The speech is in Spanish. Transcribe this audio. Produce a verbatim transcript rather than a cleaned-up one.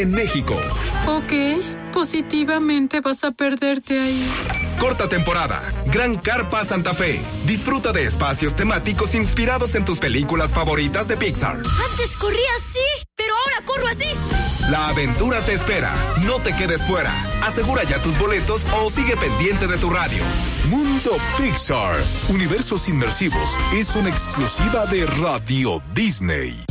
en México. Ok, positivamente vas a perderte ahí. Corta temporada, Gran Carpa Santa Fe. Disfruta de espacios temáticos inspirados en tus películas favoritas de Pixar. Antes corría así, pero ahora corro así. La aventura te espera. No te quedes fuera. Asegura ya tus boletos o sigue pendiente de tu radio. Mundo Pixar. Universos inmersivos. Es una exclusiva de Radio Disney.